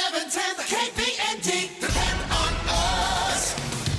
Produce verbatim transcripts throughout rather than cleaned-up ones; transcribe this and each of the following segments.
eleven ten, the K B N D, depend on us.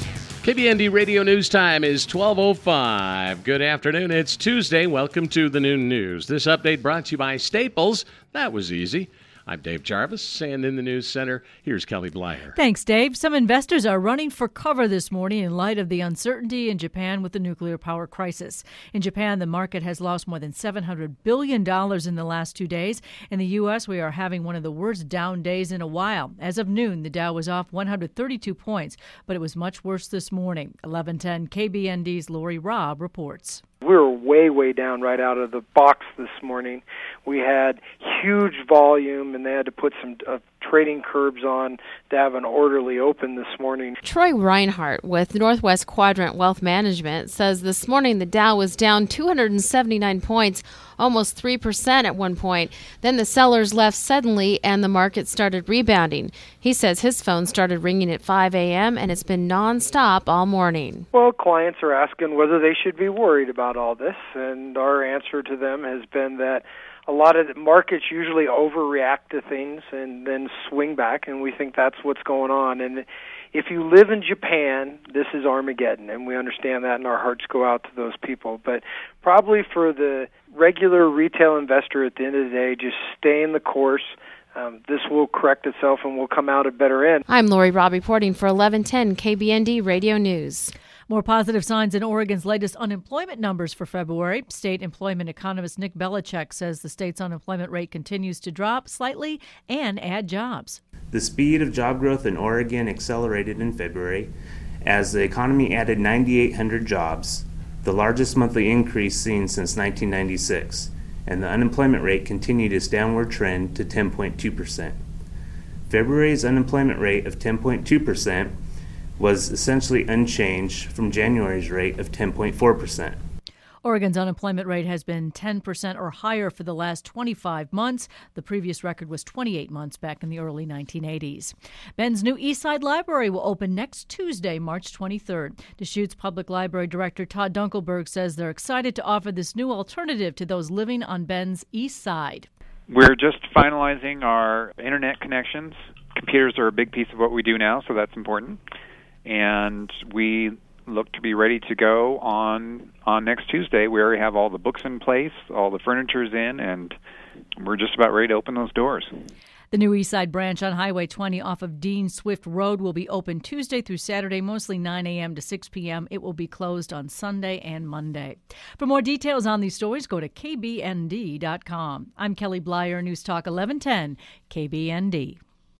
K B N D Radio News Time is twelve oh five. Good afternoon. It's Tuesday. Welcome to the Noon News. This update brought to you by Staples. That was easy. I'm Dave Jarvis, and in the News Center, here's Kelly Blyer. Thanks, Dave. Some investors are running for cover this morning in light of the uncertainty in Japan with the nuclear power crisis. In Japan, the market has lost more than seven hundred billion dollars in the last two days. In the U S, we are having one of the worst down days in a while. As of noon, the Dow was off one hundred thirty-two points, but it was much worse this morning. eleven ten K B N D's Lori Robb reports. We were way, way down right out of the box this morning. We had huge volume, and they had to put some uh, trading curbs on to have an orderly open this morning. Troy Reinhardt with Northwest Quadrant Wealth Management says this morning the Dow was down two hundred seventy-nine points, almost three percent at one point. Then the sellers left suddenly, and the market started rebounding. He says his phone started ringing at five a.m., and it's been nonstop all morning. Well, clients are asking whether they should be worried about all this, and our answer to them has been that a lot of the markets usually overreact to things and then swing back, and we think that's what's going on. And if you live in Japan, this is Armageddon, and we understand that, and our hearts go out to those people. But probably for the regular retail investor at the end of the day, just stay in the course. Um, this will correct itself, and we'll come out a better end. I'm Lori Robb reporting for eleven ten K B N D Radio News. More positive signs in Oregon's latest unemployment numbers for February. State employment economist Nick Belichick says the state's unemployment rate continues to drop slightly and add jobs. The speed of job growth in Oregon accelerated in February as the economy added nine thousand eight hundred jobs, the largest monthly increase seen since nineteen ninety-six, and the unemployment rate continued its downward trend to ten point two percent. February's unemployment rate of ten point two percent was essentially unchanged from January's rate of ten point four percent. Oregon's unemployment rate has been ten percent or higher for the last twenty-five months. The previous record was twenty-eight months back in the early nineteen eighties. Bend's new Eastside Library will open next Tuesday, March twenty-third. Deschutes Public Library Director Todd Dunkelberg says they're excited to offer this new alternative to those living on Bend's East Side. We're just finalizing our internet connections. Computers are a big piece of what we do now, so that's important. And we look to be ready to go on on next Tuesday. We already have all the books in place, all the furniture's in, and we're just about ready to open those doors. The new Eastside branch on Highway twenty off of Dean Swift Road will be open Tuesday through Saturday, mostly nine a.m. to six p.m. It will be closed on Sunday and Monday. For more details on these stories, go to K B N D dot com. I'm Kelly Blyer, News Talk eleven ten, K B N D.